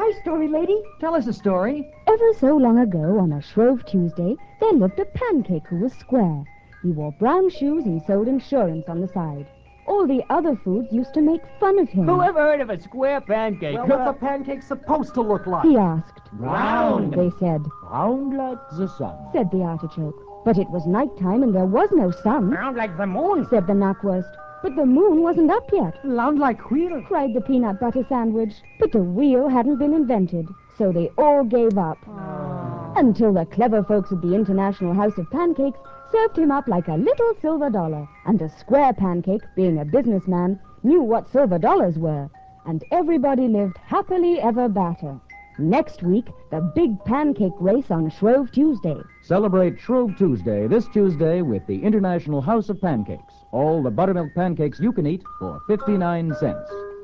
my story, lady. Tell us a story. Ever so long ago, on a Shrove Tuesday, there lived a pancake who was square. He wore brown shoes and sold insurance on the side. All the other foods used to make fun of him. Who ever heard of a square pancake? Well, what's a pancake supposed to look like? He asked. Round. They said, Round like the sun. said the artichoke. But it was nighttime and there was no sun, Round like the moon. said the knackwurst. But the moon wasn't up yet, Round like wheel. cried the peanut butter sandwich. But the wheel hadn't been invented, so they all gave up. Until the clever folks at the International House of Pancakes served him up like a little silver dollar. And a square pancake, being a businessman, knew what silver dollars were. And everybody lived happily ever after. Next week, the big pancake race on Shrove Tuesday. Celebrate Shrove Tuesday this Tuesday with the International House of Pancakes. All the buttermilk pancakes you can eat for 59 cents.